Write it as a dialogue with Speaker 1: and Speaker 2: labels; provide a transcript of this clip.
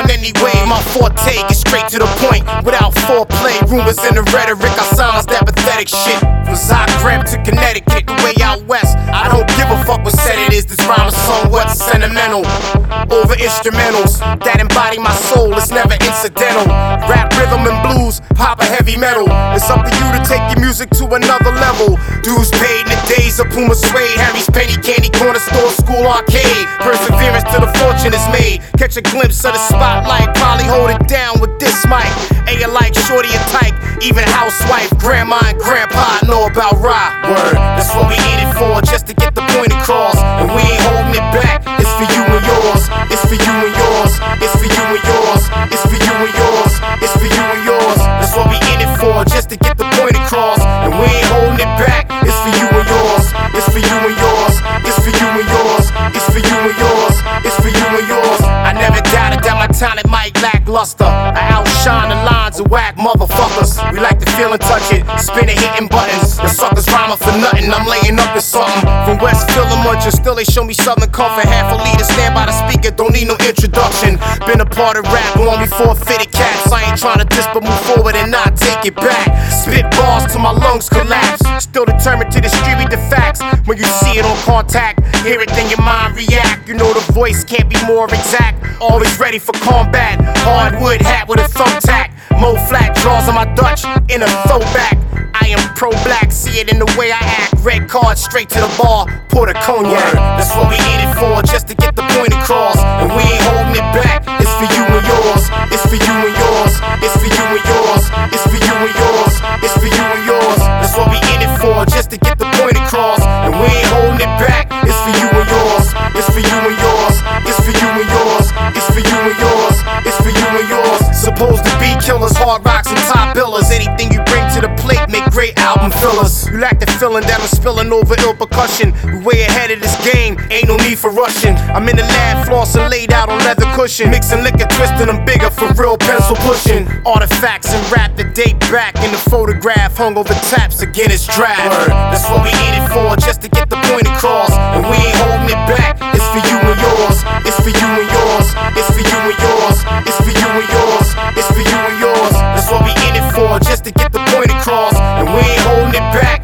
Speaker 1: on anyway. My forte, get straight to the point without foreplay. Rumors and the rhetoric, I silence that pathetic shit. From Zagreb to Connecticut, the way out west, I don't give a fuck what said it is. This rhyme is somewhat sentimental, over instrumentals that embody my soul. It's never incidental. Rap, rhythm, and blues, pop a heavy metal. It's up to you to take your music to another level. Dues paid in the days of Puma Suede, Harry's Penny Candy Corner Store, School Arcade. Perseverance till the fortune is made. Catch a glimpse of the spotlight, probably hold it down with this mic. Ain't like Shorty and Tyke, even housewife, grandma and grandpa know about rap. Word, that's what we in it for, just to get the point across. And we ain't holding it back, it's for you and yours. It's for you and yours, it's for you and yours. It's for you and yours, it's for you and yours. That's what we in it for, just to get the point across. And we ain't holding it back, it's for you and yours. It's for you and yours, it's for you and yours. It's for you and yours, it's for you and yours. I never doubted that my talent might lackluster. I outshine the lines of whack motherfuckers. We like to feel and touch it, spin it, hitting buttons. The suckers rhyming for nothing, I'm laying up in something. From West Philadelphia, still they show me Southern comfort. Half a leader, stand by the speaker, don't need no introduction. Been a part of rap long before fitted caps. I ain't trying to diss but move forward and not take it back. Spit bars till my lungs collapse. Still determined to distribute the facts. When you see it on contact, hear it then your mind react. You know the voice can't be more exact. Always ready for combat. Hardwood hat with a thumbtack. Mo flat draws on my Dutch in a throwback. I am pro-black, see it in the way I act. Red card straight to the bar, pour the cognac. That's what we in it for, just to get the point across. And we ain't holding it back, it's for you and yours. It's for you and yours, it's for you and yours. It's for you and yours, it's for you and yours. That's what we in it for, just to get the point across. And we ain't holding it back, it's for you and yours. It's for you and yours, it's for you and yours. It's for you and yours, it's for you and yours. Supposed to be killers, hard rocks and top billers. Anything you bring to the plate make great album fillers. You lack the feeling that I'm spilling over ill percussion. We way ahead of this game, ain't no need for rushing. I'm in the lab, flossing, laid out on leather cushion. Mixing liquor, twisting them bigger for real pencil pushing. Artifacts and rap that date back in the photograph hung over taps again it's draft. That's what we in it for, just to get the point across. And we ain't holding it back, it's for you and yours. It's for you and yours, it's for you and yours. It's for you and yours, it's for you and yours. That's what we in it for, just to get the point across. And we ain't holding it back,